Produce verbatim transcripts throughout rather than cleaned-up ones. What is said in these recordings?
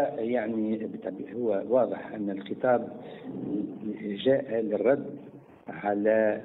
يعني بالتالي هو واضح أن الخطاب جاء للرد على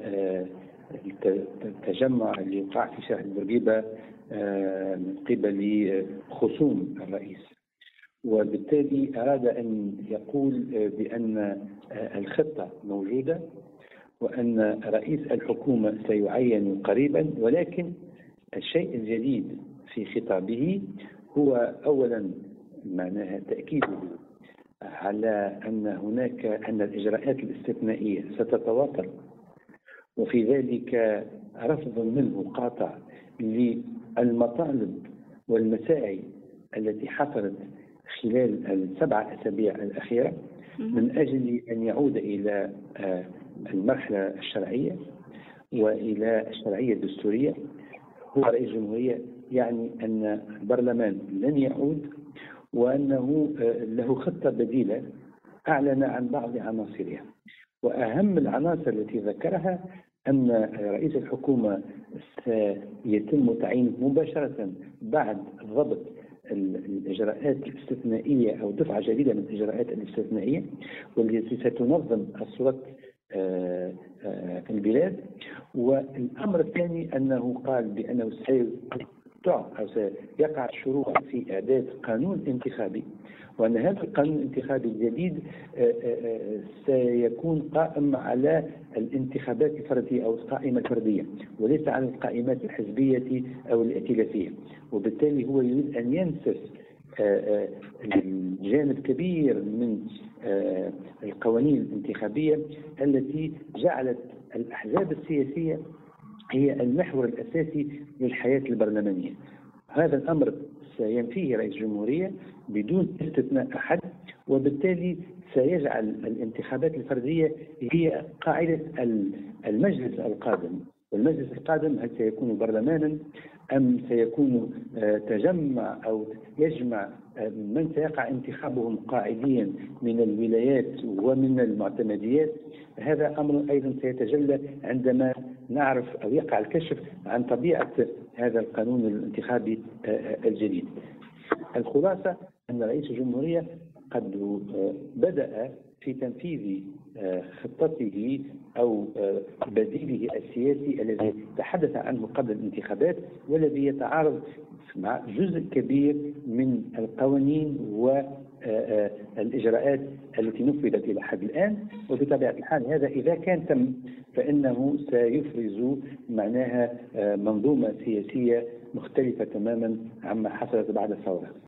التجمع اللي وقع في شارع بورقيبة من قبل خصوم الرئيس، وبالتالي أراد أن يقول بأن الخطة موجودة وأن رئيس الحكومة سيعين قريبا. ولكن الشيء الجديد في خطابه هو أولا معناها تأكيده على أن هناك أن الإجراءات الاستثنائية ستتواصل، وفي ذلك رفض منه قاطع للمطالب والمساعي التي حصلت خلال السبع أسابيع الأخيرة من أجل أن يعود إلى المرحلة الشرعية وإلى الشرعية الدستورية. هو رئيس الجمهورية يعني أن البرلمان لن يعود، وأنه له خطة بديلة أعلن عن بعض عناصرها، وأهم العناصر التي ذكرها أن رئيس الحكومة سيتم تعيينه مباشرة بعد ضبط الإجراءات الاستثنائية أو دفعة جديدة من الإجراءات الاستثنائية والتي ستنظم السلطات في البلاد. والأمر الثاني أنه قال بأنه أو سيقع الشروع في إعداد قانون انتخابي، وأن هذا القانون الانتخابي الجديد سيكون قائم على الانتخابات الفردية أو القائمة الفردية وليس على القائمات الحزبية أو الائتلافية. وبالتالي هو يريد أن ينسف الجانب كبير من القوانين الانتخابية التي جعلت الأحزاب السياسية هي المحور الأساسي للحياة البرلمانية. هذا الأمر سينفيه رئيس الجمهورية بدون استثناء أحد، وبالتالي سيجعل الانتخابات الفردية هي قاعدة المجلس القادم. والمجلس القادم هل سيكون برلمانا أم سيكون تجمع أو يجمع من سيقع انتخابهم قاعديا من الولايات ومن المعتمديات؟ هذا أمر أيضا سيتجلى عندما نعرف أو يقع الكشف عن طبيعة هذا القانون الانتخابي الجديد. الخلاصة أن رئيس الجمهورية قد بدأ في تنفيذ خطته أو بديله السياسي الذي تحدث عنه قبل الانتخابات، والذي يتعارض مع جزء كبير من القوانين والإجراءات التي نفذت إلى حد الآن. وبطبيعة الحال هذا إذا كان تم فإنه سيفرز معناها منظومة سياسية مختلفة تماما عما حصلت بعد الثورة.